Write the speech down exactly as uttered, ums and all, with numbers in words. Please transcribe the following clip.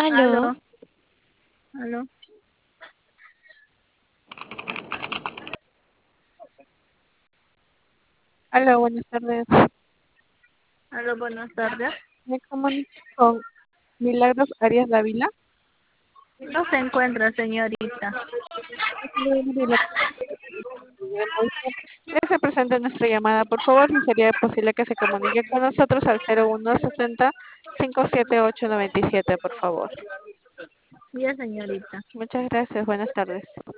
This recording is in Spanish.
Aló, Aló, aló, hola, buenas tardes. aló, buenas tardes. Me comunico con Milagros Arias Dávila. No se encuentra, señorita. Ya se presenta nuestra llamada. Por favor, si sería posible que se comunique con nosotros al cero uno sesenta, cinco siete ocho noventa y siete, por favor. Ya, señorita. Muchas gracias. Buenas tardes.